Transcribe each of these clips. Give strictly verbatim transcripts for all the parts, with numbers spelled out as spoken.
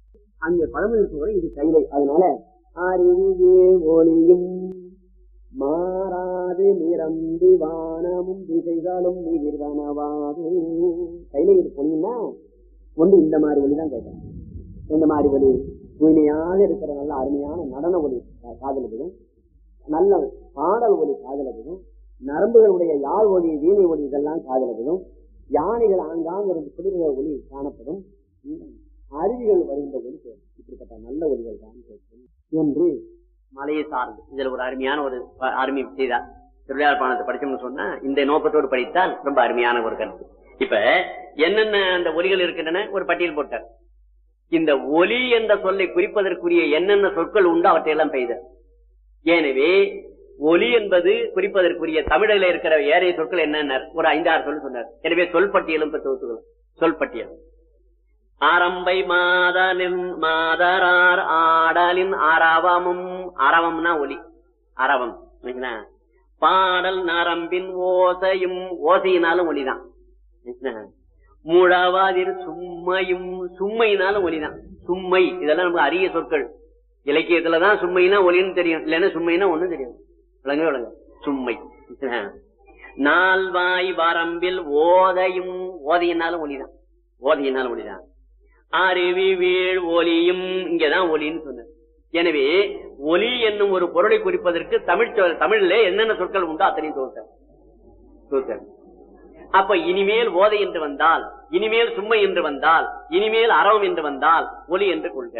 அங்கே பழமொழி கூட இது கைலை. அதனால அறிவே ஒளியும் மாறாது நிரம்பி வானமும் திசைகளும் நீர்வனவாதும். கைலை இது பொழியும்னா ஒன்று இந்த மாதிரி ஒளிதான் கேட்கணும். இந்த மாதிரி ஒளி தூய்மையாக இருக்கிற நல்ல அருமையான நடன ஒளி காதலுக்கும், நல்ல பாடல் ஒளி காதலுக்கும், நரம்புகளுடைய யாழ் ஒளி வீணை ஒளி இதெல்லாம் காதலுக்கும், யானைகள் ஆங்காங்க குளிர்கிற ஒளி காணப்படும், அருவிகள் வருகின்ற ஒளி இப்படிப்பட்ட நல்ல ஒளிகள் தான் கேட்கும் என்று மலையை சார்ந்து இதுல ஒரு அருமையான ஒரு அருமை செய்தார். திருவிழாப்பாணத்தை படிச்சோம்னு சொன்னா இந்த நோக்கத்தோடு படித்தால் ரொம்ப அருமையான ஒரு கருத்து. இப்ப என்னென்ன அந்த ஒலிகள் இருக்கின்றன ஒரு பட்டியல் போட்டார். இந்த ஒலி என்ற சொல்லை குறிப்பதற்குரிய என்னென்ன சொற்கள் உண்டு அவற்றையெல்லாம் பெய்தார். எனவே ஒலி என்பது குறிப்பதற்குரிய தமிழில் இருக்கிற ஏறைய சொற்கள் என்னென்ன ஒரு ஐந்தாறு சொல் சொன்னார். எனவே சொல் பட்டியலும் தொகுத்துக்கலாம். சொல் பட்டியல் ஆரம்பை மாதலின் மாதரார் ஆடலின் அரவமும், அரவம்னா ஒலி, அரவம் பாடல் நரம்பின் ஓசையும், ஓசையினாலும் ஒலிதான். முழவாதிர் சும்மையும், சும்மையினாலும் ஒலிதான். சும்மை இதெல்லாம் நமக்கு அரிய சொற்கள். இலக்கியத்துலதான் சும்மைனா ஒலின்னு தெரியும், இல்லைன்னா சும்மைனா ஒண்ணும் தெரியும். விளங்க விளங்க சும்மை. நால்வாய் வரம்பில் ஓதையும், ஓதையினாலும் ஒலிதான், ஓதையினாலும் ஒலிதான். அருவி வீழ் ஒலியும், இங்கதான் ஒலின்னு சொன்ன. எனவே ஒலி என்னும் ஒரு பொருளை குறிப்பதற்கு தமிழ் தமிழ்ல என்னென்ன சொற்கள் உண்டோ அத்தனையும் தோற்ற. அப்ப இனிமேல் ஓதை என்று வந்தால், இனிமேல் சும்மை என்று வந்தால், இனிமேல் அரவம் என்று வந்தால் ஒலி என்று கொள்க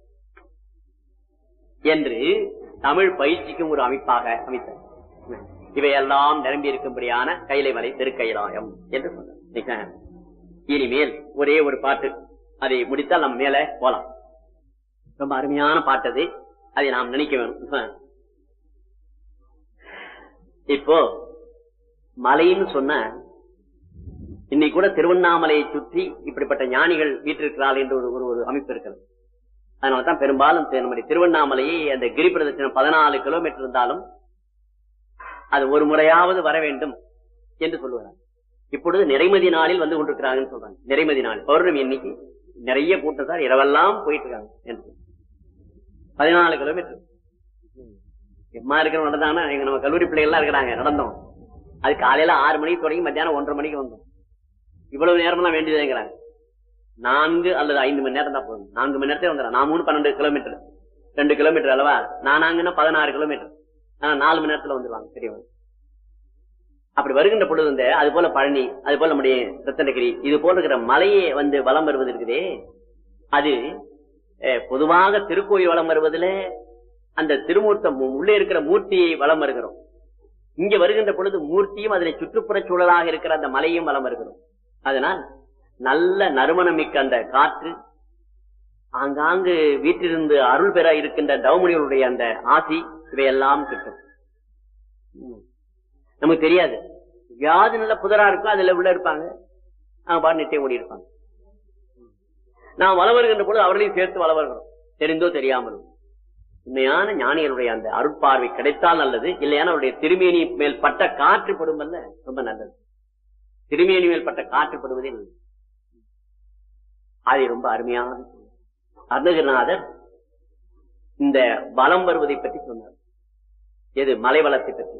என்று தமிழ் பயிற்சிக்கும் ஒரு அமைப்பாக அமைத்தார். இவையெல்லாம் நிரம்பி இருக்கும்படியான கைலை மலை திருக்கைலாயம் என்று சொன்னார். இனிமேல் ஒரே ஒரு பாட்டு, அதை முடித்தால் நம்ம மேல போலாம். ரொம்ப அருமையான பாட்டது, அதை நாம் நினைக்க வேணும். இப்போ மலைன்னு சொன்ன இன்னைக்கு கூட திருவண்ணாமலையை சுற்றி இப்படிப்பட்ட ஞானிகள் வீட்டிருக்கிறாள் என்று ஒரு ஒரு அமைப்பு இருக்கிறது. அதனால்தான் பெரும்பாலும் நம்முடைய திருவண்ணாமலையை அந்த கிரி பிரதட்சணம் பதினாலு கிலோமீட்டர் இருந்தாலும் அது ஒரு முறையாவது வர வேண்டும் என்று சொல்லுவாங்க. இப்பொழுது நிறைமதி நாளில் வந்து கொண்டிருக்கிறாங்கன்னு சொல்றாங்க. நிறைமதி நாள் பௌர்ணமி இன்னைக்கு நிறைய கூட்டத்தார் இரவெல்லாம் போயிட்டு இருக்காங்க என்று. பதினாலு கிலோமீட்டர் எம்மா இருக்கிற நடந்தாங்கன்னா எங்க நம்ம கல்லூரி பிள்ளைகள்லாம் இருக்கிறாங்க, நடந்தோம். அது காலையில ஆறு மணிக்கு தொடங்கி மத்தியானம் ஒன்றரை மணிக்கு வந்தோம். இவ்வளவு நேரம்லாம் வேண்டியதுங்கிறாங்க. நான்கு அல்லது ஐந்து மணி நேரம் தான் போதும். நான்கு மணி நேரத்தையும் வந்துடும். நான் மூணு பன்னெண்டு கிலோமீட்டர் ரெண்டு கிலோமீட்டர் அளவா, நானாங்கன்னா பதினாறு கிலோமீட்டர், ஆனா நாலு மணி நேரத்துல வந்துடுவாங்க பெரியவங்க. அப்படி வருகின்ற பொழுது வந்து அது போல பழனி, அது போல நம்முடைய ரத்தனகிரி, இது போல இருக்கிற மலையை வந்து வலம் வருவது இருக்குதே, அது பொதுவாக திருக்கோயில் வலம் வருவதில் அந்த திருமூர்த்தம் உள்ளே இருக்கிற மூர்த்தியை வலம் வருகிறோம். இங்க வருகின்ற பொழுது மூர்த்தியும் அதனை சுற்றுப்புற சூழலாக இருக்கிற அந்த மலையும் வலம் வருகிறோம். அதனால் நல்ல நறுமணம் மிக்க அந்த காற்று, ஆங்காங்கு வீட்டிலிருந்து அருள் பெற இருக்கின்ற தவமுனிகளுடைய அந்த ஆசி, இவையெல்லாம் கிட்டும். நமக்கு தெரியாது, வியாதி நல்ல புதரா இருக்கும், அதுல உள்ள இருப்பாங்க, அவங்க பாட்டு நெட்டே ஓடி இருப்பாங்க. நான் வள வருகின்ற பொழுது அவர்களையும் சேர்த்து வள வருகிறோம், தெரிந்தோ தெரியாமலும். உண்மையான ஞானிகளுடைய அந்த அருட்பார்வை கிடைத்தால் நல்லது, இல்லையான அவருடைய திருமேனி மேல் பட்ட காற்று படுமல்ல ரொம்ப நல்லது. திருமேனி மேல் பட்ட காற்று படுவதே நல்லது. அது ரொம்ப அருமையான அருணகிரிநாதர் இந்த வலம் வருவதை பற்றி சொன்னார். எது மலை வளத்தை பற்றி.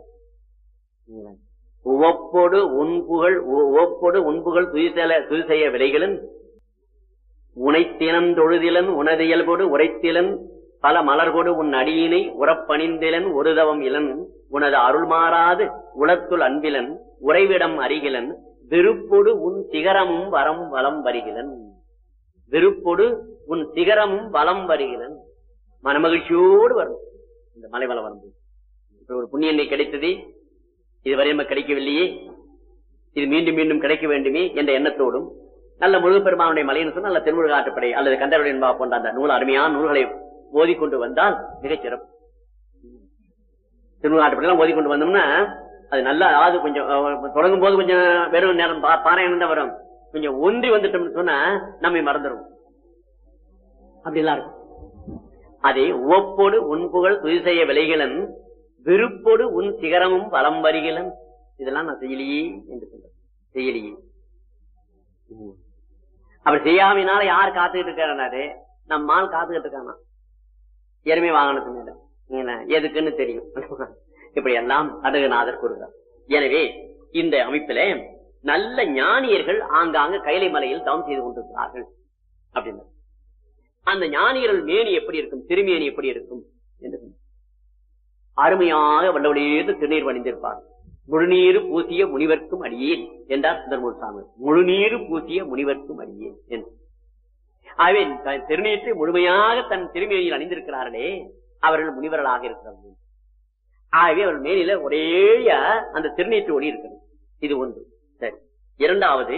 உவப்போடு உன்புகள் உவப்போடு உன்புகள் துயிசெல துயிசெய்ய விலைகளும் உனைத்தினம் தொழுதிலன் உனது இயல்போடு உரைத்திலன் பல மலர்கோடு உன் அடியினை உறப்பணிந்திலன் ஒருதவம் இளன் உனது அருள் மாறாது உளத்துள் அன்பிலன் உறைவிடம் அறிகிலன் விருப்பொடு உன் சிகரமும் வரம் வலம் வருகிலன். விருப்பொடு உன் சிகரமும் வலம் வருகிலன். மனமகிழ்ச்சியோடு வரும் இந்த மலை வளம் வரும்போது. ஒரு புண்ணியனை கிடைத்தது, இதுவரை நம்ம கிடைக்கவில்லையே, இது மீண்டும் மீண்டும் கிடைக்க வேண்டுமே என்ற எண்ணத்தோடும், நல்ல முருகப்பெருமானுடைய மலைன்னு சொன்ன நல்ல திருமுருக ஆற்றுப்படை அல்லது கந்தவடி என்பா போன்ற அந்த நூல் அருமையான நூல்களை ஓதிக்கொண்டு வந்தால் மிகச் சிறப்பு. திருமுருக ஆற்றுப்படை எல்லாம் ஓதிக்கொண்டு வந்தோம்னா அது நல்ல, அதாவது கொஞ்சம் தொடங்கும் போது கொஞ்சம் வெறும் நேரம் பாராயணம் தான் வரும். கொஞ்சம் ஒன்றி வந்துட்டோம்னு சொன்னா நம்மை மறந்துடும். அப்படிலாம் இருக்கும். அதே உவப்போடு உன்புகள் துதி செய்ய விலைகளன் விருப்போடு உன் சிகரமும் வலம் வருகிலன். இதெல்லாம் நான் செய்யலையே என்று சொல்றேன். செய்யலையே. அப்படி செய்யாமனால யார் காத்துக்கிட்டு இருக்காரு? நம்ம ஆள் காத்துக்கிட்டு இருக்கானா எருமை வாகனத்து மேல எதுக்குன்னு தெரியும். இப்படி எல்லாம் அருகநாதர் கூறுகிறார். எனவே இந்த அமைப்பில நல்ல ஞானியர்கள் ஆங்காங்க கைலை மலையில் தவம் செய்து கொண்டிருக்கிறார்கள் அப்படின்னு. அந்த ஞானியர்கள் மேனி எப்படி இருக்கும், திருமேனி எப்படி இருக்கும் என்று அருமையாக வல்லவழியேற்று திருநீர் வணிந்திருப்பார். முழுநீரு பூசிய முனிவர்க்கும் அடியேன் என்றார் சுந்தரமூர்த்தி சாமி. முழுநீரு பூசிய முனிவர்க்கும் அடியேன் என்று. ஆகவே திருநீற்றை முழுமையாக தன் திருமேனியில் அணிந்திருக்கிறார்களே அவர்கள் முனிவர்களாக இருக்கிறார்கள். ஆகவே அவர்கள் மேனில ஒரே அந்த திருநீற்று ஒளி இருக்கிறது. இது ஒன்று. சரி. இரண்டாவது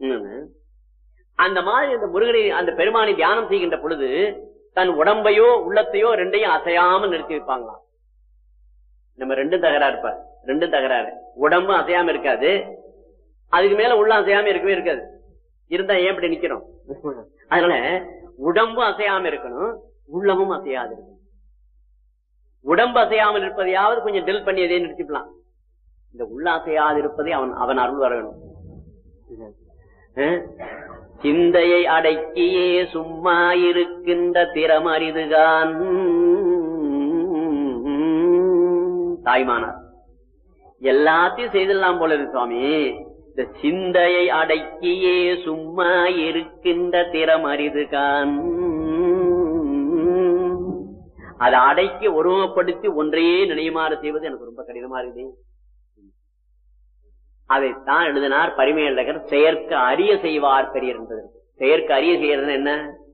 அந்த மாதிரி அந்த முருகனை அந்த பெருமானை தியானம் செய்கின்ற பொழுது தன் உடம்பையோ உள்ளத்தையோ ரெண்டையும் அசையாமல் நிறுத்தி வைப்பாங்களாம். நம்ம ரெண்டும் தகராறு இருப்பார். ரெண்டும் தகராறு. உடம்பு அசையாம இருக்காது, அதுக்கு மேல உள்ள அசையாம இருக்கவே இருக்காது. இருந்தா ஏன் இப்படி நிக்கணும்? அதனால உடம்பு அசையாம இருக்கணும், உள்ளமும் அசையாது இருக்கணும். உடம்பு அசையாமல் இருப்பதையாவது கொஞ்சம் டெல் பண்ணி எதையும் நிறுத்திக்கலாம். இந்த உள்ள அசையாது இருப்பதை அவன் அவன் அருள் வர வேணும். சிந்தையை அடக்கியே சும்மா இருக்கின்ற திறம் அரிதுகான் தாய்மானார். எல்லாத்தையும் செய்திடலாம் போல இருக்கு சுவாமி, இந்த சிந்தையை அடக்கியே சும்மா இருக்கின்ற திறம் அரிதுகான், அதை அடக்கி ஒருமைப்படுத்தி ஒன்றையே நினைவுமாறு செய்வது எனக்கு ரொம்ப கடினமா இருக்குது. அதைத்தான் எழுதினார் பரிமேலழகர். செயற்க அரிய செய்வார் பெரியர் என்பது. செயற்க அரிய செய்யறது என்ன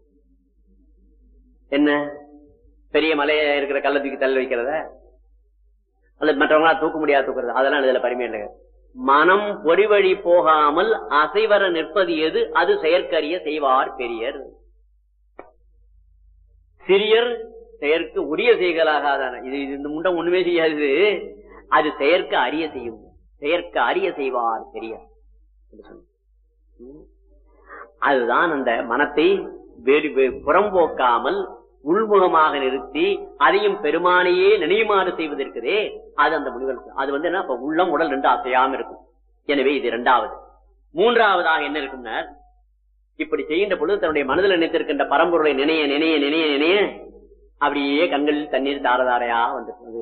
என்ன பெரிய மலைய இருக்கிற கல்ல தூக்கி தள்ளி வைக்கிறத, அல்லது மற்றவங்களா தூக்க முடியாது தூக்குறது, அதெல்லாம் எழுதல பரிமேலழகர். மனம் பொறிவழி போகாமல் அசைவர நிற்பது எது, அது செயற்கரிய செய்வார் பெரியர். சிறியர் செயற்கு உரிய செய்களாகாதான இது இந்த முண்டம் ஒண்ணுமே செய்யாது, அது செயற்க அரிய செய்யும். செயற்க அரிய செய்வார் பெரியர். அதுதான் அந்த மனத்தை புறம்போக்காமல் உள்முகமாக நிறுத்தி அதையும் பெருமானையே நினைவுமாறு செய்வதற்குதே அது அந்த முனிவருக்கு. அது வந்து என்ன, உள்ளம் உடல் ரெண்டு அசையாம இருக்கும். எனவே இது இரண்டாவது. மூன்றாவதாக என்ன இருக்கும்னா, இப்படி செய்கின்ற பொழுது தன்னுடைய மனதில் நினைத்திருக்கின்ற பரம்பொருளை நினைய நினைய நினைய நினைய அப்படியே கண்களில் தண்ணீர் தாரதாரையா வந்து.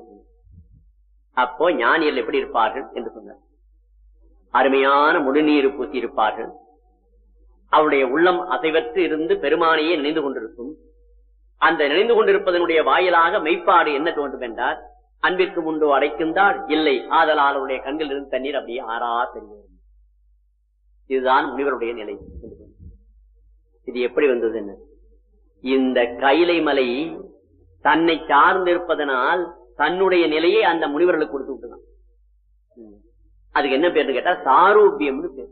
அப்போ ஞானியர்கள் எப்படி இருப்பார்கள் என்று சொன்னார். அருமையான முழுநீர் பூசி இருப்பார்கள். அவருடைய உள்ளம் அசைவற்று இருந்து பெருமானையே நினைந்து கொண்டிருக்கும். அந்த நினைந்து கொண்டிருப்பதனுடைய வாயிலாக மெய்ப்பாடு என்ன தோன்றும் என்றால், அன்பிற்கு முன்பு அடைக்கின்றால் இல்லை, ஆதலால் அவருடைய கண்ணில் இருந்து தண்ணீர் அப்படியே ஆறா தெரியும். இதுதான் முனிவருடைய நிலை. இது எப்படி வந்தது என்ன, இந்த கைலை மலை தன்னை சார்ந்திருப்பதனால் தன்னுடைய நிலையை அந்த முனிவர்களுக்கு கொடுத்து விட்டுதான். அதுக்கு என்ன பேரு கேட்டா சாரூபியம்னு பேர்.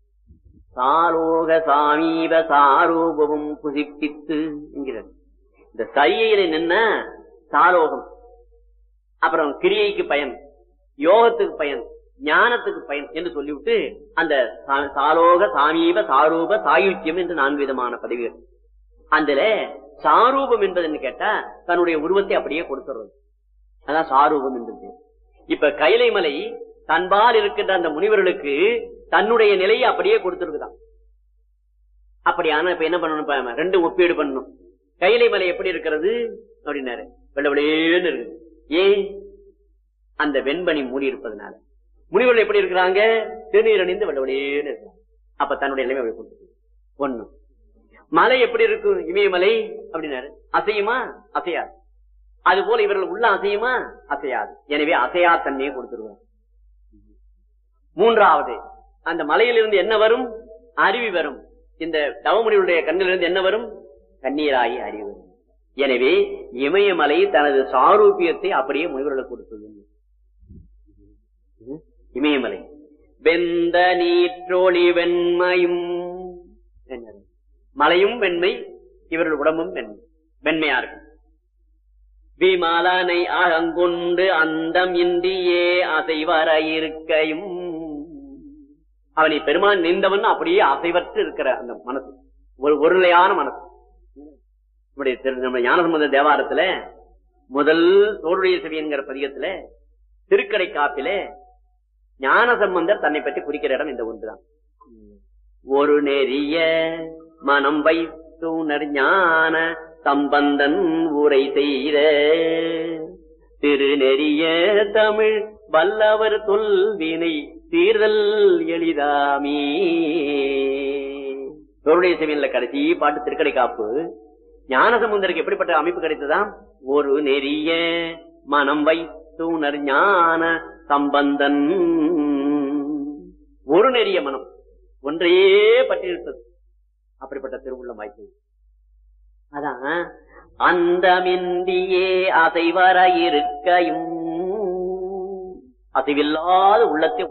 சாரோக சாமீப சாரூபமும் புசிப்பித்து என்கிறார். இந்த சரியில நின்ன சாரோகம், அப்புறம் கிரியைக்கு பயன், யோகத்துக்கு பயன், ஞானத்துக்கு பயன் என்று சொல்லிவிட்டு அந்த சாரோக சாமீப சாரூப சாயுச்சியம் என்று நான்கு விதமான பதவிகள். அதுல சாரூபம் என்பதுன்னு கேட்டா தன்னுடைய உருவத்தை அப்படியே கொடுத்துறது, அதான் சாரூபம் என்று. இப்ப கைலை மலை தன்பால் இருக்கின்ற அந்த முனிவர்களுக்கு தன்னுடைய நிலையை அப்படியே கொடுத்துருக்குதான். அப்படியான இப்ப என்ன பண்ணணும், ரெண்டு ஒப்பீடு பண்ணணும். கைலை மலை எப்படி இருக்கிறது அப்படின்னாரு, வெள்ள வெளியேன்னு இருக்குது. ஏன், அந்த வெண்பனி மூடி இருப்பதனால. முனிவர்கள் எப்படி இருக்கிறாங்க, திருநீர் அணிந்து வெள்ள வெளியேன்னு இருக்கிறாங்க. அப்ப தன்னுடைய நிலைமை அப்படி கொடுத்து ஒண்ணு. மலை எப்படி இருக்கும், இமயமலை அப்படின்னாரு, அசையுமா, அசையாது. அது போல இவர்கள் உள்ள அசையுமா, அசையாது. எனவே அசையா தன்மையை கொடுத்துருவார். மூன்றாவது, அந்த மலையிலிருந்து என்ன வரும், அருவி வரும். இந்த தவமுனிவருடைய கண்ணிலிருந்து என்ன வரும், கண்ணீராகி அறிவு. எனவே இமயமலை தனது சாரூபியத்தை அப்படியே முனிவர்களுக்கு கொடுத்தது. இமயமலை வெந்த நீற்றொளி வெண்மையும், மலையும் வெண்மை, இவர்கள் உடம்பும் வெண்மை வெண்மையா இருக்கும். விமலனை அகங்கொண்டு அந்தம் இன்றியே அசைவர இருக்கையும், அவனை பெருமான் நின்றவன் அப்படியே அசைவற்று இருக்கிற அந்த மனசு, ஒரு ஒரு நிலையான மனசு. நம்ம ஞானசம்பந்த தேவாரத்துல முதல் தோளுடைய செவி என்கிற பதிகத்துல திருக்கடை காப்பில ஞானசம்பந்தர் தன்னை பற்றி குறிக்கிற இடம் இந்த ஒன்றுதான். ஒரு நெறிய மனம் வைத்துணர் ஞான சம்பந்தன் உரை செய்த திருநெறிய தமிழ் வல்லவர் தொல்வினை தீர்தல் எளிதாமே. தோருடைய செவியன்ல கடைசி பாட்டு திருக்கடை காப்பு. ஞானசமுந்தருக்கு எப்படிப்பட்ட அமைப்பு கிடைத்ததாம்? ஒரு நெறிய மனம் வைத்துணர் ஞான சம்பந்தன். ஒரு நெறிய மனம் ஒன்றையே பற்றி இருப்பது அப்படிப்பட்ட திருவுள்ளம் வாய்ப்பு. அதான் அந்த மிந்தியே அசைவர இருக்கையும் அசைவில்லாத உள்ளத்தை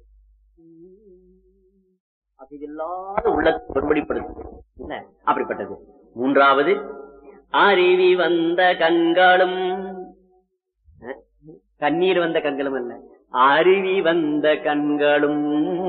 அசைவில்லாத உள்ளத்தை ஒருபடிப்படுத்து அப்படிப்பட்டது. மூன்றாவது அருவி வந்த கண்களும், கண்ணீர் வந்த கண்களும் அல்ல, அருவி வந்த கண்களும்.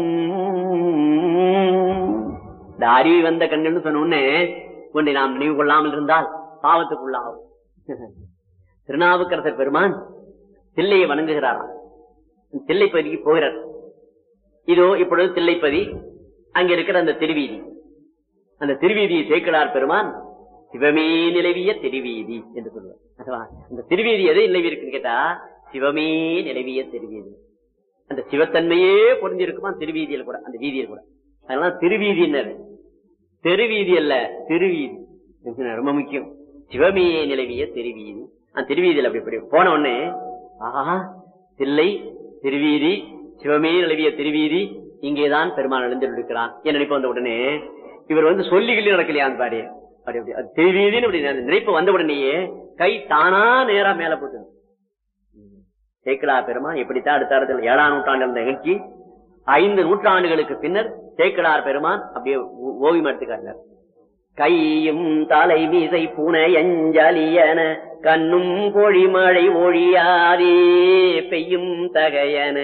இந்த அருவி வந்த கண்கள் சொன்ன ஒன்றை நாம் நினைவு கொள்ளாமல் இருந்தால் பாவத்துக்குள்ளாகும். திருநாவுக்கரசர் பெருமான் தில்லையை வணங்குகிறாராம். தில்லைப்பதிக்கு போகிறார். இதோ இப்பொழுது தில்லைப்பதி, அங்க இருக்கிற அந்த திருவீதி, அந்த திருவீதியை சேர்க்கிறார் பெருமான் சிவமே நிலவிய திருவீதி என்று சொல்லுவார். அந்த திருவீதி எதை நிலவி இருக்குன்னு கேட்டா சிவமே நிலவிய திருவீதி. அந்த சிவத்தன்மையே பொருந்திருக்குமா திருவீதியில் கூட, அந்த வீதியில் கூட. அதனால திருவீதி என்ன, தெருவீதி அல்ல, திருவீதி ரொம்ப முக்கியம். சிவமே நிலவிய திருவீதி. அந்த திருவீதியில் அப்படி போன உடனே ஆஹா தில்லை திருவீதி, சிவமே நிலவிய திருவீதி, இங்கேதான் பெருமான் எழுந்திருக்கிறான் என் நினைப்பு வந்த உடனே இவர் வந்து சொல்லிகளே நடக்கலையா அந்த பாடி அப்படி அப்படி திருவீதின்னு அப்படி நினைப்பு வந்த உடனேயே கை தானா நேரா மேல போட்டு சேக்கலா பெருமான் எப்படித்தான் அடுத்த இடத்துல ஏழாம் நூற்றாண்டு நிகழ்ச்சி ஐந்து நூற்றாண்டுகளுக்கு பின்னர் சேக்கலார் பெருமான் அப்படியே ஓவியம் எடுத்துக்காட்டினார். கையும் தலை மீசை புனை அஞ்சலியன கண்ணும் பொழிமழை ஒழியாதே பெய்யும் தகையன.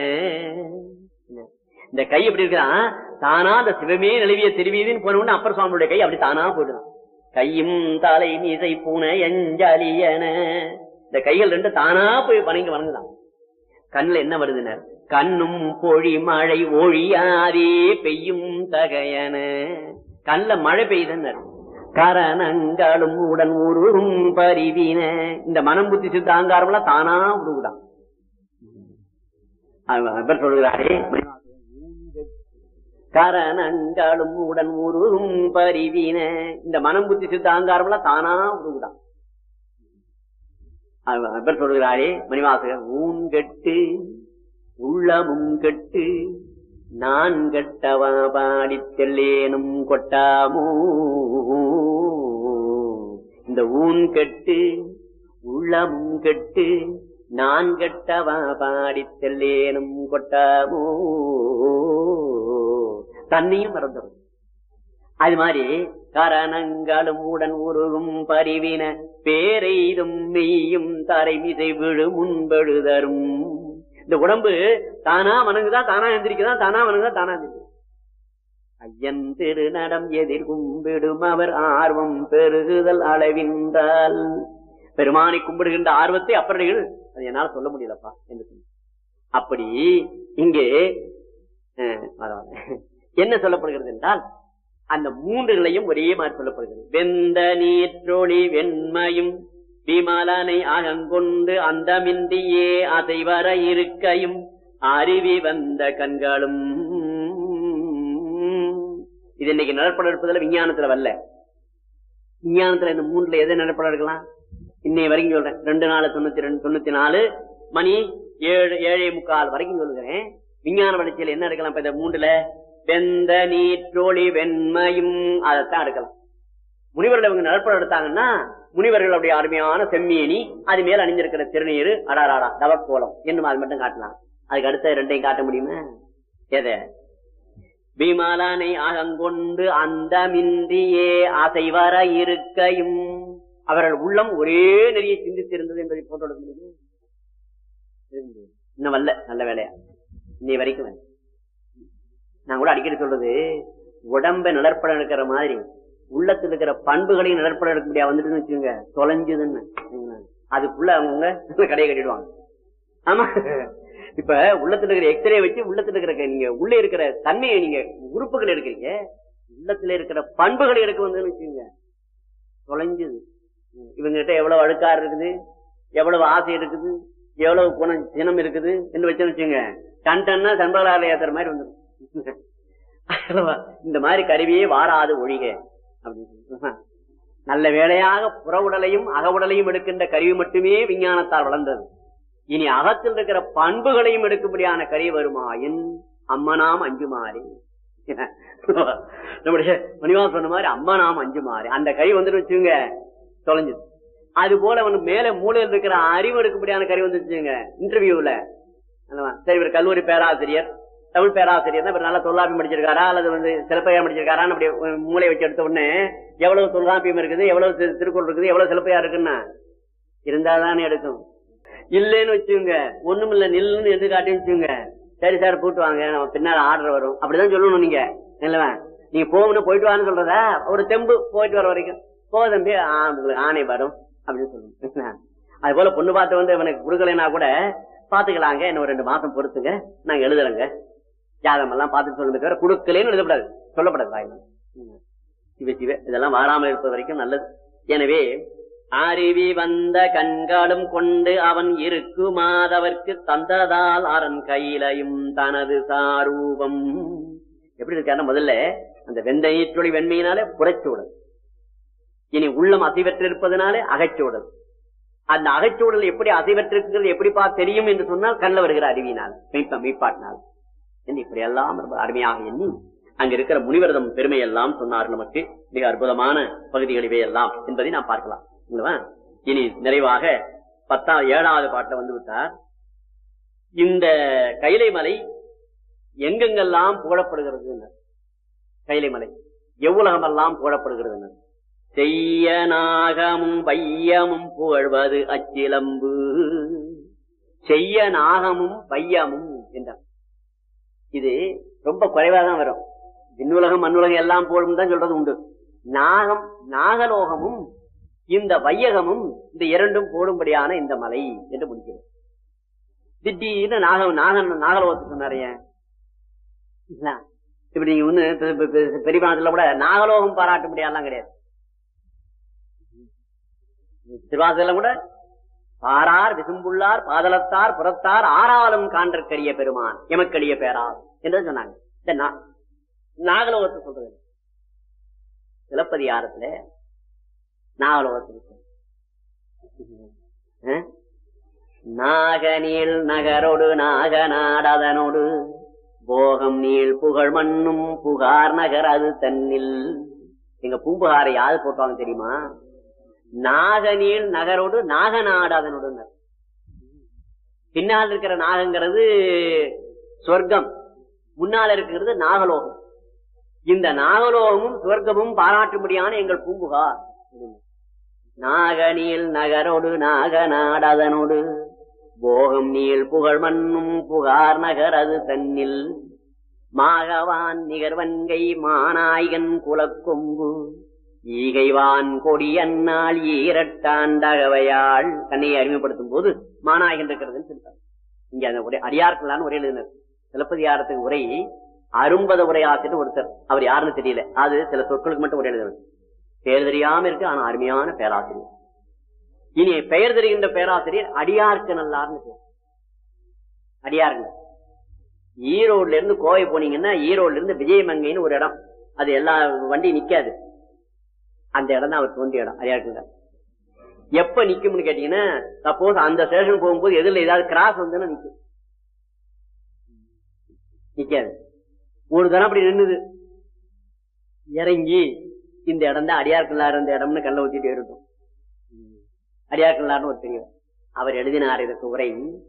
இந்த கை எப்படி இருக்கிறான் தானா அந்த சிவமே நிலவிய திருவீதின்னு போன அப்பர் சுவாமியுடைய கை அப்படி தானா போயிடுதான். கையும் தலை மீசை புனை அஞ்சலியன, இந்த கைகள் ரெண்டு தானா போய் வணங்கி வணங்குதான். கண்ணுல என்ன வருதுனர்? கண்ணும் பொழி மழை ஒழியாதே பெய்யும் தகையன. கண்ணுல மழை பெய்யுதுன்னு கரணங்களும் உடன் உருவும் பரிவின. இந்த மனம் புத்தி சித்த அங்காரம் எல்லாம் தானா உருவுதான். சொல்கிறாரே கரணங்களும் உடன் உருவும் பரிவின. இந்த மனம் புத்தி சித்த அங்காரம் எல்லாம் தானா உருவுதான். சொல்கிறாரே மணிவாசகர் ஊன் கெட்டு உள்ளமும் கெட்டு நான் கெட்டவா பாடி தெல்லேனும் கொட்டாமோ. இந்த ஊன் கெட்டு உள்ளமும் கெட்டு நான் கெட்டவா பாடி தெல்லேனும் கொட்டாமோ. தன்னையும் மறந்துடும். அது மாதிரி கரணங்களும் உடன் உருகும் பரிவின பேரெய்தும் மெய்யும் தரை மிசை விழு முன்பெழுதரும். இந்த உடம்பு தானா வணங்குதான், தானா எந்திரிக்குதான், தானா வணங்குதான், தானா எந்திரிக்கும். ஐயன் திருநடம் எதிர் கும்பிடும் அவர் ஆர்வம் பெருகுதல் அளவின்றால். பெருமானை கும்பிடுகின்ற ஆர்வத்தை அப்பறைகள் அது என்னால சொல்ல முடியலப்பா என்று சொன்ன. அப்படி இங்கே என்ன சொல்லப்படுகிறது என்றால் அந்த மூன்று நிலையும் ஒரே மாதிரி சொல்லப்படுகிறது. வெந்த நீற்றொளி வெண்மையும் விமலனை அகங்கொண்டு அந்தமின்றியே அசைவர இருக்கையும் அருவி வந்த கண்களும். இது இன்னைக்கு நடப்பட இருப்பதில் விஞ்ஞானத்துல வரல. விஞ்ஞானத்துல இந்த மூன்றுல எதை நடப்பட இருக்கலாம் இன்னை வரைக்கும் சொல்றேன். ரெண்டு நாலு தொண்ணூத்தி ரெண்டு தொண்ணூத்தி நாலு மணி ஏழு ஏழே முக்கால் வரைக்கும் சொல்லுகிறேன். விஞ்ஞான வளர்ச்சியில் என்ன எடுக்கலாம்? இப்ப இந்த மூன்றுல வெந்த நீற்றொளி வெண்மையும் அதைத்தான் எடுக்கலாம். முனிவர்கள் இவங்க நடப்பட எடுத்தாங்கன்னா முனிவர்களுடைய அருமையான செம்மேனி, அது மேல அணிஞ்சிருக்கிற திருநீரு, அடாராடா தவக்கோலம் என்னும் அது மட்டும் காட்டலாம். அதுக்கு அடுத்த ரெண்டையும் காட்ட முடியுமா? எதை? விமலனை அகங்கொண்டு அந்த மின்றியே அசைவர இருக்கையும். அவர்கள் உள்ளம் ஒரே நெறியை சிந்தித்திருந்தது என்பதை போட்டோ முடியும். இன்னும் வரல, நல்ல வேலையா இன்னை வரைக்கும். நான் கூட அடிக்கடி சொல்றது, உடம்ப நிலப்பட இருக்கிற மாதிரி உள்ளத்துல இருக்கிற பண்புகளையும் நிலப்பட எடுக்க முடியாது வந்துட்டு வச்சுக்கோங்க, தொலைஞ்சுதுன்னு அதுக்குள்ள அவங்க கடையை கட்டிடுவாங்க. ஆமா, இப்ப உள்ளத்துல இருக்கிற எக்ஸ்ரே வச்சு உள்ளத்துல இருக்கிற நீங்க உள்ள இருக்கிற தன்மையை நீங்க உறுப்புகள் எடுக்கிறீங்க, உள்ளத்துல இருக்கிற பண்புகளை எடுக்க வந்து வச்சுக்கோங்க தொலைஞ்சுது. இவங்க கிட்ட எவ்வளவு அழுக்காறு இருக்குது, எவ்வளவு ஆசை இருக்குது, எவ்வளவு குணம் சினம் இருக்குது என்று வச்சு வச்சுங்க, டன் டன்னா சம்பளால ஏத்துற மாதிரி வந்துடும். இந்த மாதிரி கருவியே வாராது ஒழிக அப்படின்னு. நல்ல வேளையாக புற உடலையும் அக உடலையும் எடுக்கின்ற கருவி மட்டுமே விஞ்ஞானத்தால் வளர்ந்தது. இனி அகத்தில் இருக்கிற பண்புகளையும் எடுக்கும்படியான கருவி வருமாயின் அம்மனாம் அஞ்சுமாறி. நம்முடைய மணிவாசன் சொன்ன மாதிரி அம்மனாம் அஞ்சுமாறி அந்த கருவி வந்துட்டு வச்சுங்க தொலைஞ்சது. அது போல அவனுக்கு மேல மூலையில் இருக்கிற அறிவு எடுக்கும்படியான கருவி வந்துச்சுங்க. இன்டர்வியூல சரி, இவர் கல்லூரி பேராசிரியர், தமிழ் பேராசிரியர் தான், இவர் நல்லா தொல்காப்பியம் படிச்சிருக்காரா அல்லது வந்து சிலப்பையா படிச்சிருக்காரான்னு அப்படி மூளை வச்சு எடுத்த உடனே எவ்வளவு தொல்காப்பியம் இருக்குது, எவ்வளவு திருக்குறள் இருக்குது, எவ்வளவு சிலப்பையா இருக்குன்னா இருந்தாதானே எடுக்கும். இல்லன்னு வச்சுங்க, ஒண்ணும் இல்ல நில்லுன்னு எது காட்டி வச்சுங்க, சரி சார் போட்டு வாங்க நம்ம பின்னால ஆர்டர் வரும் அப்படிதான் சொல்லணும். நீங்க இல்லவா நீங்க போகணும் போயிட்டு வான்னு சொல்றதா ஒரு தெம்பு போயிட்டு வர வரைக்கும் போ தம்பி உங்களுக்கு ஆணை வரும் அப்படின்னு சொல்லணும். அது போல பொண்ணு பார்த்து வந்து இவனுக்கு கொடுக்கலைன்னா கூட பாத்துக்கலாங்க, இன்னும் ரெண்டு மாசம் பொறுத்துங்க நாங்க எழுதுறேங்க ஜாதகம் எல்லாம் பார்த்துட்டு சொல்லுங்க தவிர கொடுக்கலன்னு எழுதப்படாது, சொல்லப்படாது வாயில. சிவ சிவ இதெல்லாம் வாராமல் இருப்பது வரைக்கும் நல்லது. எனவே அருவி வந்த கண்களும் கொண்டு அவன் இருக்குமாதவர்க்கு தந்ததால் அரண் கையிலையும் தனது சாரூபம். எப்படி இருக்காருன்னா முதல்ல அந்த வெந்தயிற்றொளி வெண்மையினாலே புறச்சூடல், இனி உள்ளம் அசைவற்றிருப்பதனாலே அகச்சூடல். அந்த அகச்சூடல் எப்படி அசைவற்றிருக்கிறது எப்படி பா தெரியும் என்று சொன்னால் கண்ணில் வருகிற அறிவினால் மெய்ப்பாட்டினால் இப்படி எல்லாம் அருமையாக எண்ணி அங்க இருக்கிற முனிவரதம் பெருமை எல்லாம் சொன்னார். நமக்கு மிக அற்புதமான பகுதிகள் இவை எல்லாம் என்பதை நாம் பார்க்கலாம். இனி நிறைவாக பத்தாவது ஏழாவது பாட்டில் வந்து விட்டார். இந்த கைலை மலை எங்கெங்கெல்லாம் புகழப்படுகிறது, கைலை மலை எவ்வுலகமெல்லாம் புகழப்படுகிறது. செய்ய நாகமும் வையமும் புகழ்வது அச்சிலம்பு, செய்ய நாகமும் வையமும் என்றார். இது ரொம்ப குறைவாதான் வரும். விண்ணுலகம் மண்ணுலகம் எல்லாம் போடும் தான் சொல்றது உண்டு. நாகம் நாகலோகமும் இந்த வையகமும் இந்த இரண்டும் போடும்படியான இந்த மலை என்று முடிக்கிறது. திடீர்னு நாகம் நாகன் நாகலோகத்துக்கு சொன்னாரைய இப்படி நீங்க வந்து பெரியபாணத்துல கூட நாகலோகம் பாராட்டும்படியெல்லாம் கிடையாது. திருவாசகம் கூட பாரார் விசும்புள்ளார் பாதலத்தார் புறத்தார் ஆறாலும் காண்டற்கரிய பெருமான் எமக்கடிய பேரால் என்று சொன்னாங்க. இந்த நாகலோகத்தை சொல்றது சிலப்பதிகாரத்துல நாகலோகத்திற்கு நாகநீள் நகரோடு நாகநாடதனோடு போகம் நீள் புகழ் மண்ணும் புகார் நகர் அது தன்னில். எங்க பூம்புகாரை யாரு போட்டாங்க தெரியுமா? நாகநீள் நகரோடு நாகநாடதனோடு. பின்னால் இருக்கிற நாகங்கிறது சொர்க்கம், முன்னால் இருக்கிறது நாகலோகம். இந்த நாகலோகமும் சொர்க்கமும் பாராட்டும்படியான எங்கள் பூம்புகார். நாகநீள் நகரோடு நாகநாடதனோடு போகம் நீள் புகழ் மண்ணும் புகார் நகர் அது தன்னில். மாகவான் நிகர்வன்கை மாநாயகன் குலக்கொம்பு ஈகைவான் கொடியன்னாள் ஈரட்டாண்டகவையாள். கண்ணையை அறிமுகப்படுத்தும் போது மாநாயகன் இருக்கிறதுன்னு சொல்லிட்டார். இங்க அந்த உரை அடியார்களான உரை எழுதினர். சிலப்பதிகாரத்துக்கு உரை அரும்பத உரை ஆசிட்டு ஒருத்தர், அவர் யாருன்னு தெரியல, அது சில சொற்களுக்கு மட்டும் உரை எழுதினர். பெயர் தெரியாம இருக்கு, ஆனா அருமையான பேராசிரியர். இனி பெயர் தெரிகின்ற பேராசிரியர் அடியார்க்கு நல்லார்னு பேர். அடியாருங்க ஈரோடுல இருந்து கோவை போனீங்கன்னா ஈரோடுல இருந்து விஜயமங்கைன்னு ஒரு இடம், அது எல்லா வண்டி நிக்காது, அந்த இடம் தான் அவர் தோன்றிய இடம். அடியாருக்குங்க எப்ப நிக்கும்னு கேட்டீங்கன்னா, சப்போஸ் அந்த ஸ்டேஷன் போகும்போது எதிரில் ஏதாவது கிராஸ் வந்து நிக்கும், நிக்காது. ஒரு தரம் அப்படி நின்னுது, இறங்கி இந்த இடம் தான் அடியார்கல்லார் இருந்த இடம்னு கல்ல ஊத்திட்டு இருக்கும். அடியார்கல்லார்னு ஒரு தெரியும், அவர் எழுதினார் இதற்கு உரை.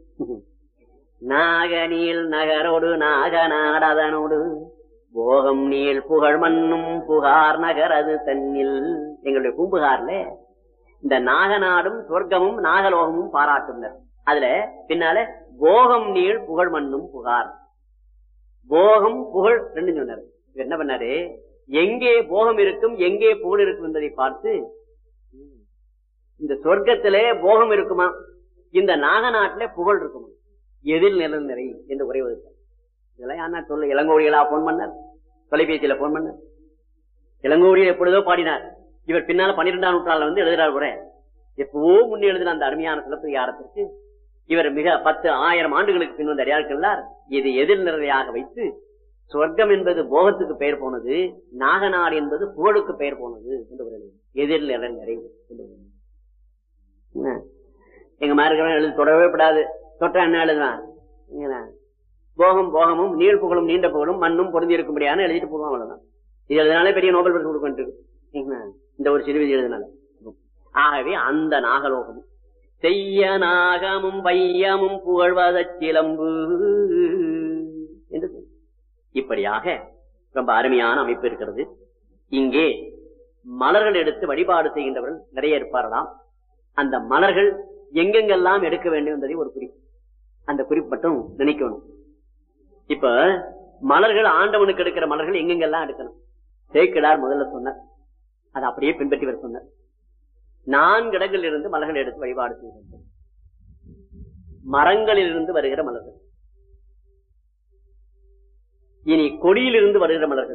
நாகநீள் நகரோடு நாகநாடதனோடு போகம் நீள் புகழ் மண்ணும் புகார் நகர் அது தன்னில். எங்களுடைய பூம்புகார்ல இந்த நாகநாடும் சொர்க்கமும் நாகலோகமும் பாராட்டுனர். அதுல பின்னால போகம் நீள் புகழ் மண்ணும் புகார், போகம் புகழ் ரெண்டு சொன்னார். என்ன பண்ணாரு, எங்கே போகம் இருக்கும் எங்கே புகழ் இருக்கும் என்பதை பார்த்து, இந்த சொர்க்கத்திலே போகம் இருக்குமா, இந்த நாகநாட்டிலே புகழ் இருக்குமா, எதில் நிழல் நிறை என்று உரை வகுத்தார். இதெல்லாம் யாருன்னா சொல்ல, இளங்கோடிகளா போன் பண்ணார், தொலைபேசியில போன் பண்ணார். இளங்கோடியில் எப்பொழுதோ பாடினார், இவர் பின்னால பன்னிரெண்டாம் நூற்றாண்டுல வந்து எழுதுறார் உரை. எப்போ முன்னே எழுதின அந்த அருமையான சிலப்பதிகாரத்திற்கு இவர் மிக பத்து ஆயிரம் ஆண்டுகளுக்கு பின் வந்து அடையாளர் இது எதிர்நிலையாக வைத்து சொர்க்கம் என்பது போகத்துக்கு பெயர் போனது, நாகநாடு என்பது புகழுக்கு பெயர் போனது என்று எதிர்நிலை நிறைவு. எங்க மாதிரி எழுதி தொடவே கூடாது, தொட்டா என்ன எழுதுவான், போகம் போகமும் நீள் புகழும் நீண்ட புகழும் மண்ணும் பொருந்தி இருக்கும்படியான எழுதிட்டு போடுவான். அவ்வளவுதான். இது எழுதினாலே பெரிய நோபல் பரிசு கொடுக்க இந்த ஒரு சிறுவிதி எழுதினால. ஆகவே அந்த நாகலோகமும் செய்ய நாகமும் வையமும் புகழ்வத சிலம்பு என்று இப்படியாக ரொம்ப அருமையான அமைப்பு இருக்கிறது. இங்கே மலர்கள் எடுத்து வழிபாடு செய்கின்றவர்கள் நிறைய இருப்பாரலாம். அந்த மலர்கள் எங்கெங்கெல்லாம் எடுக்க வேண்டும் என்பதை ஒரு குறிப்பு, அந்த குறிப்பு மட்டும் நினைக்கணும். இப்ப மலர்கள் ஆண்டவனுக்கு எடுக்கிற மலர்கள் எங்கெங்கெல்லாம் எடுக்கணும் சேக்கிடார் முதல்ல சொன்னார், அதை அப்படியே பின்பற்றி வர சொன்னார். நான்கு இடங்களில் இருந்து மலர்கள் எடுத்து வழிபாடு செய்கின்றனர். மரங்களில் இருந்து வருகிற மலர்கள், இனி கொடியிலிருந்து வருகிற மலர்கள்,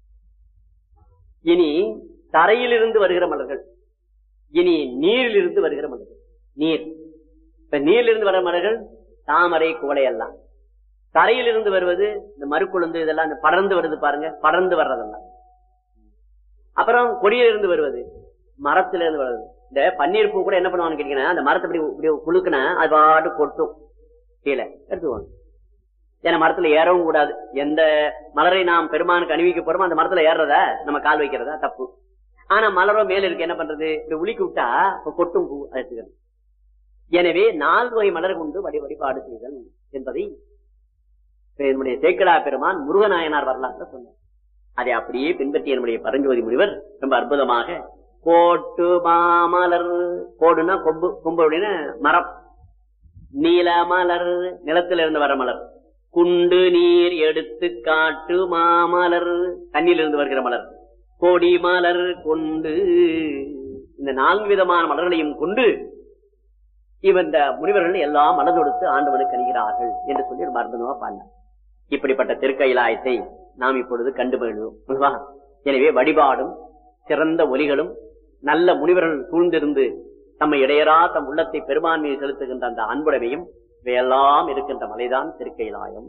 இனி தரையிலிருந்து வருகிற மலர்கள், இனி நீரிலிருந்து வருகிற மலர்கள். நீர் இப்ப நீரிலிருந்து வர மலர்கள் தாமரை குவளை எல்லாம். தரையிலிருந்து வருவது இந்த மறுக்குழுந்து இதெல்லாம் படர்ந்து வருது பாருங்க, படர்ந்து வர்றதெல்லாம். அப்புறம் கொடியிலிருந்து வருவது மரத்திலிருந்து வருது. இந்த பன்னீர் பூ கூட என்ன பண்ணுவான்னு கேட்டீங்கன்னா, அந்த மரத்தை இப்படி குழுக்குனா அது பாட்டு கொட்டும், கீழே எடுத்துவாங்க. ஏன்னா மரத்துல ஏறவும் கூடாது. எந்த மலரை நாம் பெருமானுக்கு அணிவிக்க போறோமோ அந்த மரத்துல ஏறத நம்ம கால் வைக்கிறதா தப்பு. ஆனா மலரோ மேல இருக்கு, என்ன பண்றது, இப்படி உலுக்கி விட்டா கொட்டும் பூ எடுத்துக்கிறது. எனவே நாலு வகை மலர் கொண்டு வழி வழிபாடு செய்தல் என்பதை என்னுடைய சேக்கடா பெருமான் முருகநாயனார் வரலாற்று சொன்னார். அதை அப்படியே பின்பற்றி என்னுடைய பரஞ்சோதி முனிவர் ரொம்ப அற்புதமாக கோட்டு மாமலர், கோடுனா கொம்பு, கொம்பு அப்படின்னு மரம், நீல மலர் நிலத்தில இருந்து வர மலர், குண்டு நீர் எடுத்து காட்டு மாமலர் தண்ணியிலிருந்து வருகிற மலர், கொடி மலர் கொண்டு, இந்த நான்கு விதமான மலர்களையும் கொண்டு இவன் முனிவர்கள் எல்லாம் மனதொடுத்து ஆண்டவனுக்கு அணிகிறார்கள் என்று சொல்லி ஒரு மருந்தனமா பாடினார். இப்படிப்பட்ட திருக்கைலாயத்தை நாம் இப்பொழுது கண்டு மகிழ்வோம். எனவே வழிபாடும் சிறந்த ஒலிகளும் நல்ல முனிவர்கள் சூழ்ந்திருந்து தம்மை இடையரா தம் உள்ளத்தை பெருமான்மையை செலுத்துகின்ற அந்த அன்புடைமையும் இவையெல்லாம் இருக்கின்ற மலைதான் திருக்கைலாயம்.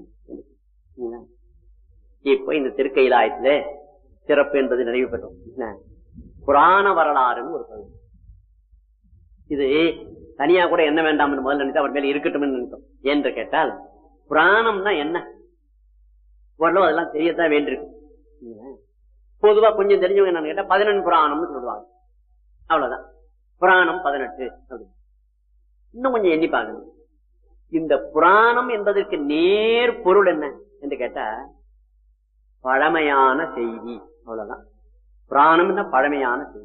இப்ப இந்த திருக்கைலாயத்துல சிறப்பு என்பது நிறைவு பெற்றோம். புராண வரலாறுன்னு ஒரு பகுதி. இது தனியா கூட என்ன வேண்டாம் முதல்ல நினைத்து அவர் மேல இருக்கட்டும் நினைத்தோம். என்று கேட்டால் புராணம்னா என்ன, ஓரளவு அதெல்லாம் தெரியத்தான் வேண்டியிருக்கு. பொதுவா கொஞ்சம் தெரிஞ்சவங்க என்னன்னு கேட்டா பதினெண்டு புராணம்னு சொல்லுவாங்க, அவ்வளவுதான். புராணம் பதினெட்டு அப்படின்னு இன்னும் கொஞ்சம் எண்ணி பார்க்கணும். இந்த புராணம் என்பதற்கு நேர் பொருள் என்ன என்று கேட்டா பழமையான செய்தி, அவ்வளவுதான். புராணம்னா பழமையான செய்தி.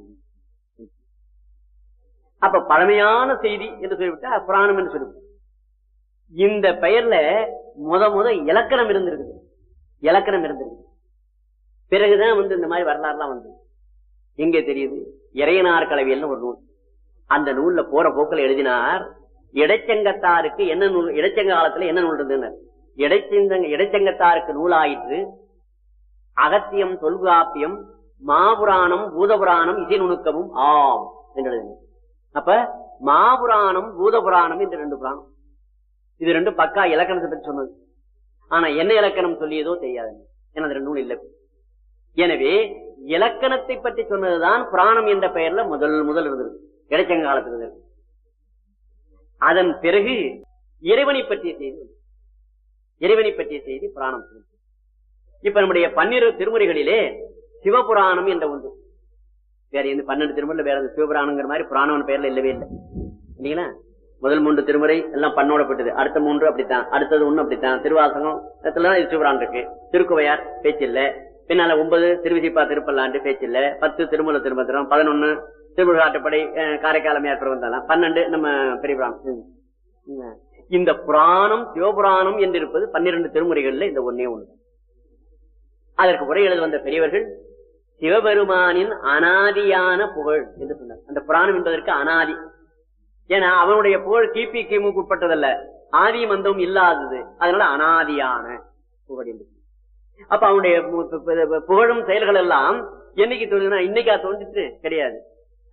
அப்ப பழமையான செய்தி என்று சொல்லிவிட்டா புராணம் என்று சொல்லுவோம். இந்த பெயர்ல முத முத இலக்கணம் இருந்திருக்குது, இலக்கணம் இருந்திருக்கு. பிறகுதான் வந்து இந்த மாதிரி வரலாறுலாம் வந்து எங்க தெரியுது, இறையனார் கலவியல்னு ஒரு நூல். அந்த நூல்ல போற போக்கில் எழுதினார், இடைச்சங்கத்தாருக்கு என்ன நூல், இடைச்சங்க காலத்துல என்ன நூல் இருந்ததுன்னு. இடைச்சங்க இடைச்சங்கத்தாருக்கு நூலாயிற்று அகத்தியம், தொல்காப்பியம், மாபுராணம், பூதபுராணம், இசை நுணுக்கமும் ஆம் என்று எழுதினார். அப்ப மாபுராணம், பூதபுராணம் என்று ரெண்டு புராணம், இது ரெண்டு பக்கா இலக்கணத்தை பற்றி சொன்னது. ஆனா என்ன இலக்கணம் சொல்லியதோ தெரியாது, ஏன்னா அது ரெண்டு நூல் இல்லை. எனவே இலக்கணத்தை பற்றி சொன்னதுதான் புராணம் என்ற பெயர்ல முதல் முதல் இருந்தது, இடைச்சங்க காலத்தில் இருந்தது. அதன் பிறகு இறைவனை பற்றிய செய்தி, இறைவனை பற்றிய செய்தி புராணம். இப்ப நம்முடைய பன்னிரு திருமுறைகளிலே சிவபுராணம் என்ற ஒன்று, வேற எந்த பன்னெண்டு திருமுறையில வேற சிவபுராணங்கிற மாதிரி புராணம் பெயர்ல இல்லவே இல்லை, இல்லைங்களா? முதல் மூன்று திருமுறை எல்லாம் பண்ணோடப்பட்டது, அடுத்த மூன்று அப்படித்தான், அடுத்தது ஒண்ணு அப்படித்தான். திருவாசகம் சிவபுராணம் இருக்கு, திருக்குவையார் பேச்சில்ல, பின்னால ஒன்பது திருவிசிப்பா திருப்பல்லாண்டு பேச்சில்ல, பத்து திருமூல திருமந்திரம், பதினொன்னு திருமுருகாட்டுப்படை காரைக்காலமையார் பிரபந்தம், பன்னெண்டு நம்ம பெரிய புராணம். இந்த புராணம் சிவபுராணம் என்று இருப்பது பன்னிரண்டு திருமுறைகள்ல இந்த ஒன்னே ஒண்ணு. அதற்கு உரை எழுத வந்த பெரியவர்கள் சிவபெருமானின் அனாதியான புகழ் என்று சொன்னார். அந்த புராணம் என்பதற்கு அனாதி, ஏன்னா அவனுடைய புகழ் கிபி கிமுக்கு உட்பட்டதல்ல, ஆதி மந்தம் இல்லாதது, அதனால அனாதியான புகழ் என்று. அப்ப அவனுடைய புகழும் செயல்கள் எல்லாம் என்னைக்கு தோன்றுனா இன்னைக்கா தோன்றிட்டு கிடையாது,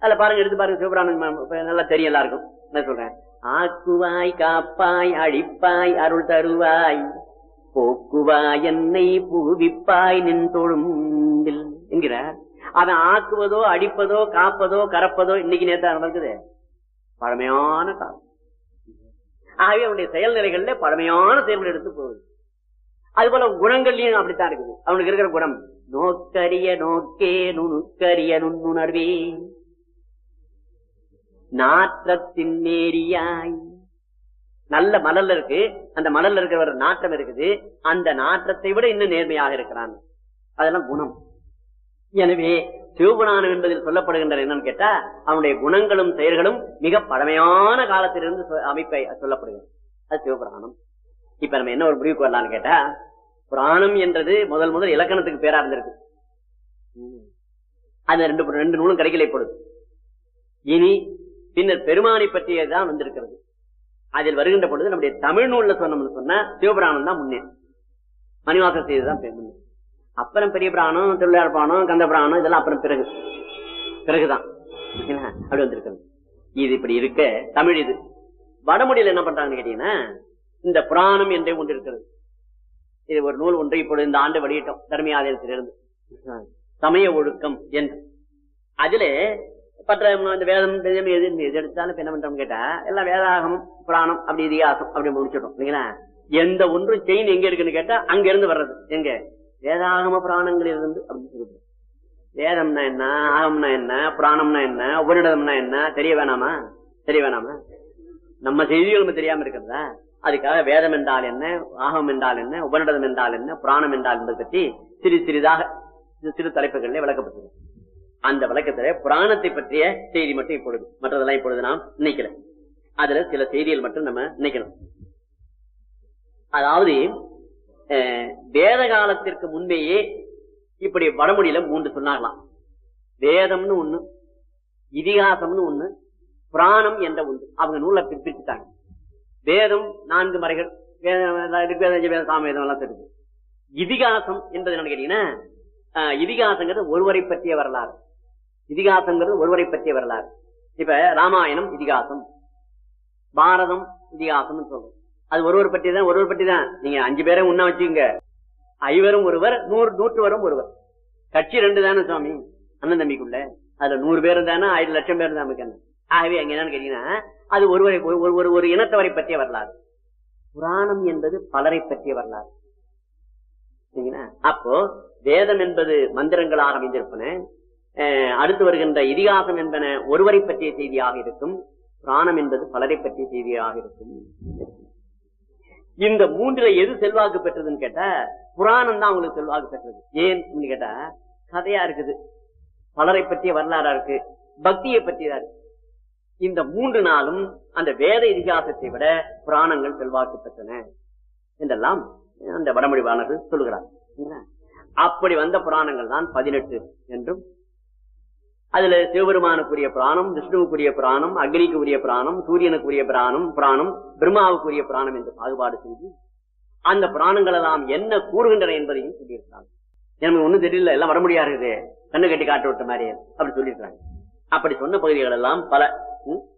அதுல பாருங்க, எடுத்து பாருங்க, சிவபுராணம் நல்லா தெரியும் எல்லாருக்கும். என்ன சொல்றேன்? ஆக்குவாய் காப்பாய் அழிப்பாய் அருள் தருவாய் போக்குவாய் என்னை புகுவிப்பாய் நின் தொழும்பில் என்கிறார். அவன் ஆக்குவதோ அடிப்பதோ காப்பதோ கறப்பதோ இன்னைக்கு நேரத்தா நடக்குது, பழமையான காலம். ஆகவே அவனுடைய செயல்நிலைகள்ல பழமையான செயல்கள் எடுத்து போகுது. அது போல குணங்கள்லயும் அப்படித்தான் இருக்குது. அவனுக்கு இருக்கிற குணம் நோக்கரிய நோக்கே நுணுக்கரிய நுண்ணுணர்வே நாற்றத்தின் நேரியாய். நல்ல மலர்ல இருக்கு, அந்த மலர்ல இருக்கிற ஒரு நாற்றம் இருக்குது, அந்த நாற்றத்தை விட இன்னும் நேர்மையாக இருக்கிறான். அதெல்லாம் குணம். எனவே சிவபுராணம் என்பதில் சொல்லப்படுகின்ற என்னன்னு கேட்டா, அவனுடைய குணங்களும் செயல்களும் மிக பழமையான காலத்திலிருந்து அமைப்பை சொல்லப்படுகிறது. அது சிவபுராணம். இப்ப நம்ம என்ன ஒரு முடிவுக்கு வரலான்னு கேட்டா, புராணம் என்றது முதல் முதல் இலக்கணத்துக்கு பேரா இருந்திருக்கு. அது ரெண்டு ரெண்டு நூலும் கிடைக்கலை பொழுது. இனி பின்னர் பெருமானை பற்றியதான் வந்திருக்கிறது. அதில் வருகின்ற பொழுது நம்முடைய தமிழ் நூல்ல சொன்னோம்னு சொன்னா சிவபுராணம் தான் முன்னே, மணிவாச செய்திதான் முன்னே. அப்புறம் பெரிய புராணம், திருவிளையாடல் புராணம், கந்த புராணம் இதெல்லாம் அப்புறம் பிறகு பிறகுதான் அப்படி வந்திருக்கிறது. இது இப்படி இருக்க தமிழ் இது. வடமொழியில் என்ன பண்றாங்கன்னு கேட்டீங்கன்னா, இந்த புராணம் என்றே ஒன்று இருக்கிறது. இது ஒரு நூல் ஒன்றை இப்பொழுது இந்த ஆண்டு வெளியிட்டோம், தர்மி ஆதீனத்திலிருந்து, சமய ஒழுக்கம் என்று. அதுல பற்ற இந்த வேதம் எது எது எடுத்தாலும் என்ன பண்றோம் கேட்டா, எல்லாம் வேதாகம் புராணம் அப்படி இதிகாசம் அப்படி முடிச்சிடும் இல்லைங்களா. எந்த ஒன்றும் செயின் எங்க இருக்குன்னு கேட்டா அங்க இருந்து வர்றது எங்க, வேதாகம புராணங்களில் இருந்து அப்படின்னு சொல்லுது. வேதம்னா என்ன, ஆகம்னா என்ன, புராணம்னா என்ன, உபநிடதம்னா என்ன தெரிய வேணாமா? தெரிய வேணாமா? நம்ம செய்திகள் நம்ம தெரியாம இருக்கிறதா? அதுக்காக வேதம் என்றால் என்ன, ஆகம் என்றால் என்ன, உபநிடதம் என்றால் என்ன, புராணம் என்றால் என்பதை பற்றி சிறு சிறிதாக சிறு தலைப்புகளில் விளக்கப்பட்டது. அந்த விளக்கத்துல புராணத்தை பற்றிய செய்தி மட்டும் இப்பொழுது, மற்றதெல்லாம் இப்பொழுது நாம் நினைக்கல. அதுல சில செய்திகள் மட்டும் நம்ம நினைக்கணும். அதாவது வேத காலத்திற்கு முன்பேயே இப்படி வடமொழியில மூன்று சொன்னாங்களாம். வேதம்னு ஒண்ணு, இதிகாசம்னு ஒண்ணு, புராணம் என்ற ஒன்று. அவங்க நூலை பிரிச்சுட்டாங்க. வேதம் நான்கு மறைகள், சாமவேதம் எல்லாம் தெரியுது. இதிகாசம் என்பது என்ன கேட்டீங்கன்னா, இதிகாசங்கிறது ஒருவரை பற்றிய வரலாறு. இதிகாசங்கிறது ஒருவரை பற்றிய வரலாறு. இப்ப ராமாயணம் இதிகாசம், பாரதம் இதிகாசம் சொல்றோம். அது ஒருவர் பற்றி தான், ஒருவர் பற்றி தான். நீங்க அஞ்சு பேரை உண்ணா வச்சுங்க, ஐவரும் ஒருவர், நூறு நூற்று வரும் ஒருவர். கட்சி ரெண்டு தானே சுவாமி, அண்ணன் தம்பிக்குள்ள. அதுல நூறு பேர் தானே, ஆயிரம் லட்சம் பேர் தான் நமக்கு. ஆகவே அங்க என்னன்னு கேட்டீங்கன்னா, அது ஒருவரை ஒரு ஒரு இனத்தவரை பற்றிய வரலாறு. புராணம் என்பது பலரை பற்றிய வரலாறு. அப்போ வேதம் என்பது மந்திரங்களாக அமைந்திருப்பன, அடுத்து வருகின்ற இதிகாசம் என்பன ஒருவரை பற்றிய செய்தியாக இருக்கும், புராணம் என்பது பலரை பற்றிய செய்தியாக இருக்கும். இந்த மூன்றுல எது செல்வாக்கு பெற்றதுன்னு கேட்டா, புராணம் தான் அவங்களுக்கு செல்வாக்கு பெற்றது. ஏன்னு கேட்டா, கதையா இருக்குது, பலரை பற்றிய வரலாறா இருக்கு, பக்தியை பற்றியதா இருக்கு. இந்த மூன்று நாளும் அந்த வேத இதிகாசத்தை விட புராணங்கள் செல்வாக்கு பெற்றன என்றெல்லாம் அந்த வடமொழி வாணர்கள் சொல்லுகிறார். அப்படி வந்த புராணங்கள் தான் பதினெட்டு என்றும், அதுல சிவபெருமானுக்குரிய புராணம், விஷ்ணுவுக்குரிய புராணம், அக்னிக்குரிய புராணம், சூரியனுக்குரிய புராணம் புராணம் பிரம்மாவுக்குரிய புராணம் என்று பாகுபாடு செய்து அந்த புராணங்கள் எல்லாம் என்ன கூறுகின்றன என்பதையும் சொல்லியிருக்காங்க. எனக்கு ஒண்ணும் தெரியல, எல்லாம் வர முடியாது, கண்ணு கட்டி காட்டு விட்ட மாதிரி அப்படி சொல்லியிருக்காங்க. அப்படி சொன்ன பகுதிகள் எல்லாம் பல.